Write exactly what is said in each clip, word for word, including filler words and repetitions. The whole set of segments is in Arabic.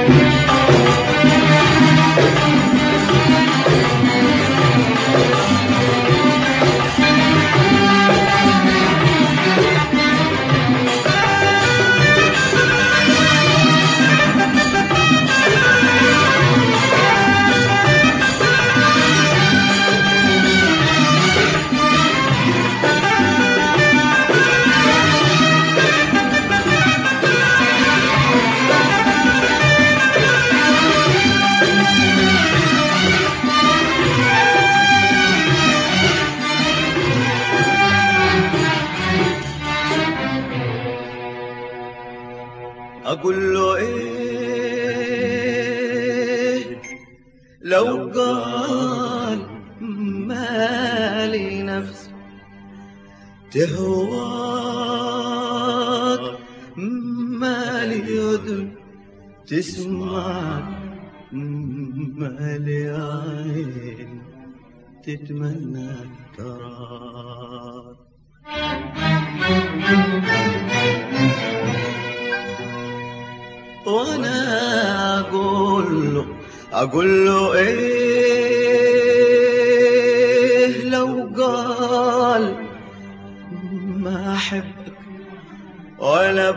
أقول له إيه لو قال مالي نفس تهواك، مالي يدن تسمع، مالي عين تتمنى تراك. وانا اقول له اقول له ايه لو قال ما احبك ولا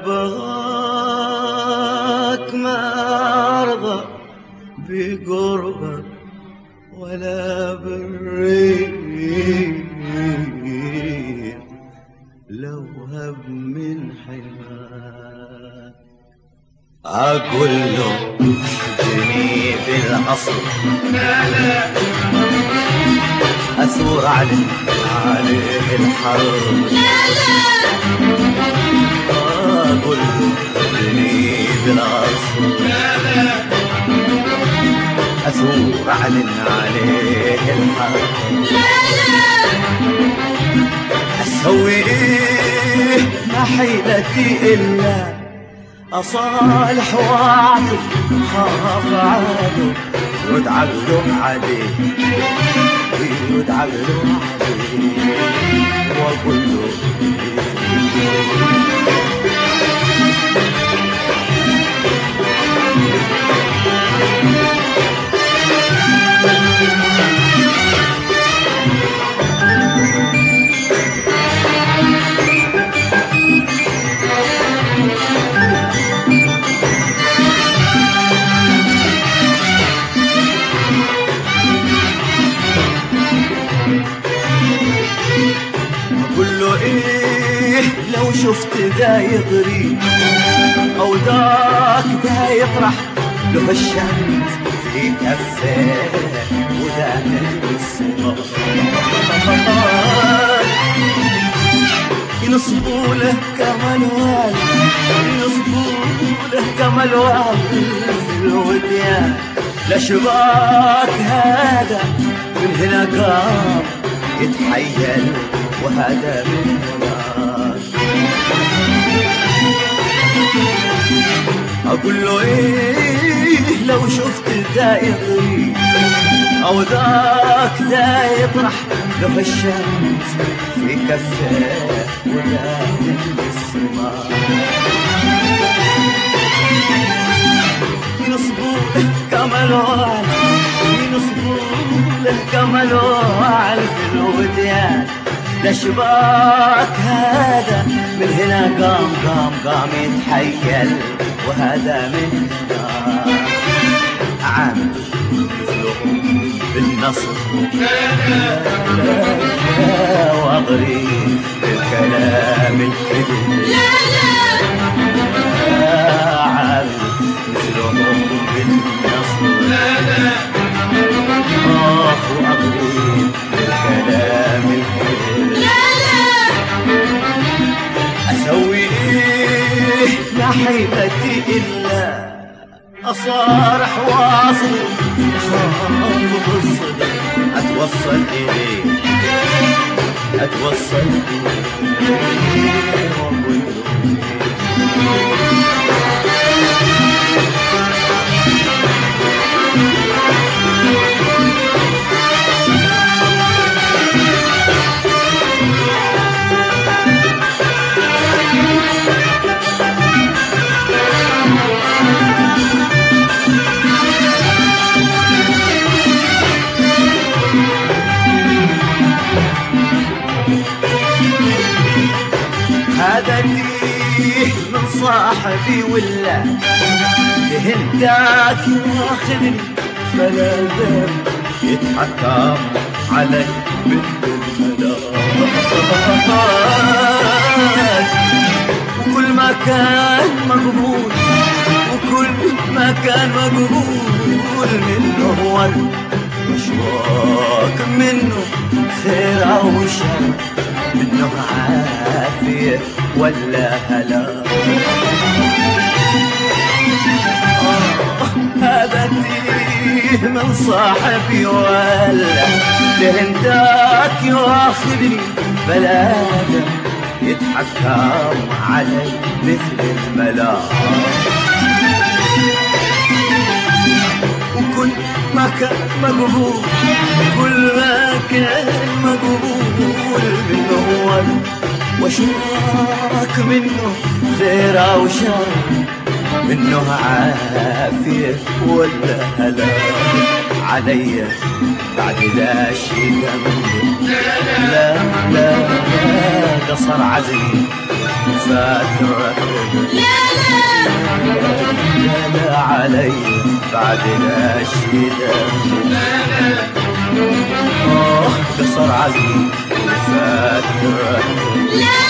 ابغاك، ما ارضى بقربك ولا بالريح لو هب من حماك. أقول له احجني بالأصل لا لا أثور عليه عليه الحرب لا لا. أقول له احجني بالأصل لا لا أثور عليه عليه الحرب لا لا. أسوي إيه ما حيلتي إلا أصالح واعطف، خاف عاده يرد عقله عليه يرد عقله عليه. وأقول له لو شفت ذا يغري أو ذاك ذا يطرح له الشمس في كفه وذا نجم السماء ينصبوا له كملوان ينصبوا له كملوان في الوديان. لشباك هذا من هنا قام يتحيل وهذا من هناك. أقول له إيه لو شفت ذا يغري أو ذاك ذا يطرح له الشمس في كفه وذا نجم السماء ينصبوا له كملوان ينصبوا له كملوان في الوديان. لشباك هذا من هنا قام قام قام يتحيل وهذا من هنا عامل مثلهم بالنصر واغري بالكلام الحلو لا لا عامل مثلهم بالنصر لا لا اخ واغري بالكلام الحلو لا لا. اسوي ايه ما حيلتي الا اصارح واصل خاف بالصدق اتوصل اليه اتوصل اليه واقول له صاحبي ولا لهنداك واخذني فلا ذنب يتحكم علي مثل الملاك. وكل ما كان مقبول وكل ما كان مقبول منه ورد واشواق منه خير او شر منه عافية ولا هلاك. هذا تيه من صاحبي ولا لهنداك يواخذني بلاده يتحكم علي مثل الملاك. وكل ما كان مقبول كل ما كان مقبول منه ورد واشواق منه خير او شر منه عافية ولا هلاك. علي بعد لا شي ذنب لا لا لا قصر عزمي فات الركب لا لا لا علي بعد لا شي ذنب اوه قصر عزمي فات الركب لا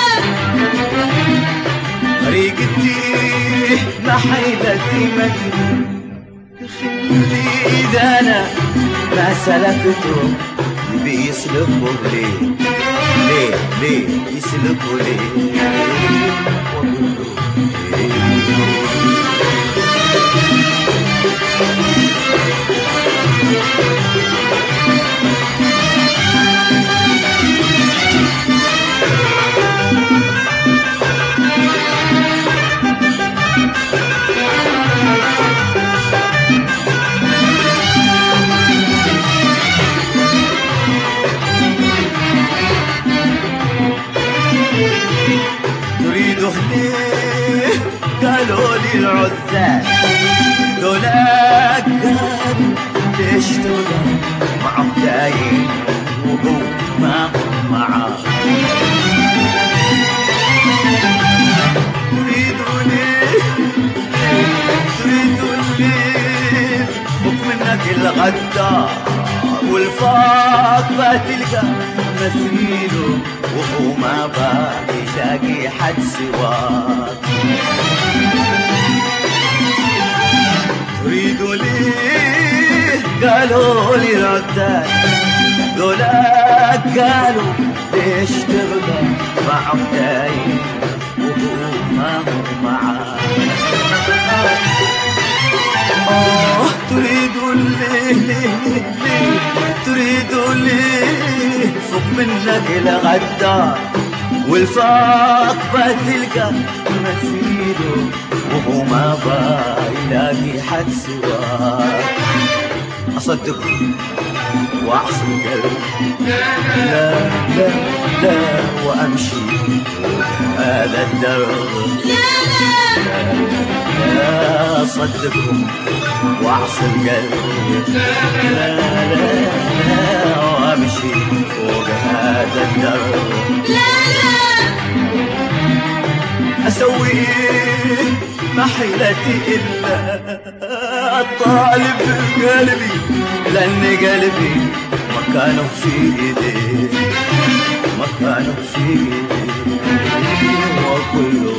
طريقتي محيلتي مجنون خلي إذا أنا ما سلكته يبي يسلكه ليه ليه ليه يسلكه ليه قالوا لي العزال دولاك قالوا ليش تبغى معه دايم وهو ما هو معاه. تريدوا ليه تريدوا ليه فوق منك الغدار والفاق بتلقى مثيله وهو ما باقي يلاقي حد سواك. تريدوا ليه قالوا لي العداد دولاك قالوا ليش تبقى معهم دايم وهو ما هو معاك. آه تريدوا ليه ليه ليه تريدوا ليه فوق منك الغدار والفاق بتلقى مثيله وهو ما بايلاقي حد سواك. أصدقه وأعصر قلبي لا لا لا وأمشي هذا الدرب لا لا أصدقه وأعصر قلبي لا لا لا وأمشي فوق هذا الدرب لا أسوي ما حيلتي إلا الطالب قلبي لأن قلبي مكانه في إيدي مكانه في إيدي وكله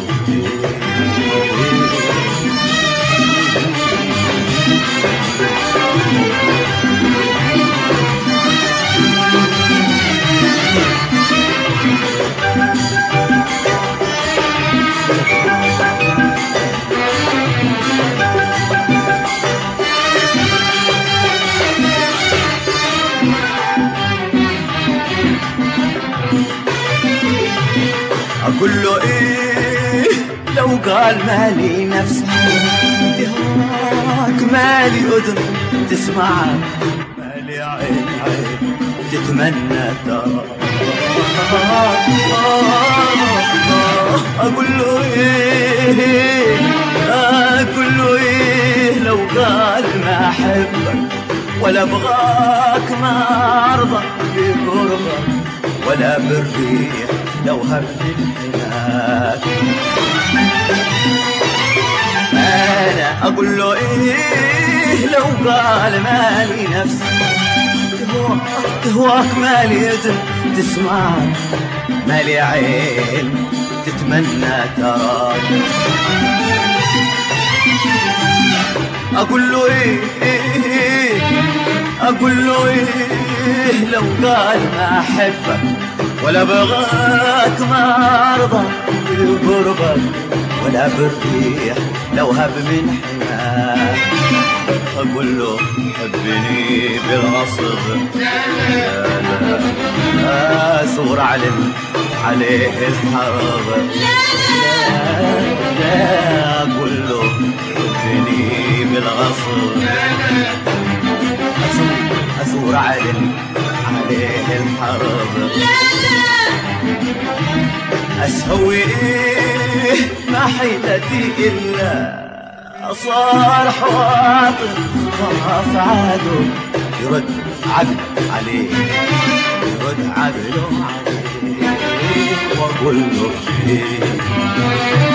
أقول له إيه لو قال مالي نفسك تهواك مالي أذن تسمعك مالي عين عين تتمنى تراك. أقول له إيه أقول له إيه لو قال ما أحبك ولا أبغاك ما أرضى بقربك ولا بالريح لو هبني الحناك. اقول له ايه لو قال مالي نفس تهواك تهواك مالي اذن تسمعك مالي عين تتمنى تراك اقول له ايه, إيه, إيه اقول له ايه لو قال ما احبك ولا بغاك ما ارضى بقربك ولا بالريح لو هب من حماك اقول له حبني بالغصب لا لا اثور علم عليه الحرب لا لا اقول له حبني بالغصب اثور علم عليه الحرب اسوي ايه ما حيلتي الا صار حواطن خاف عادو يرد عقل عليه يرد عقله عليه واقول له ايه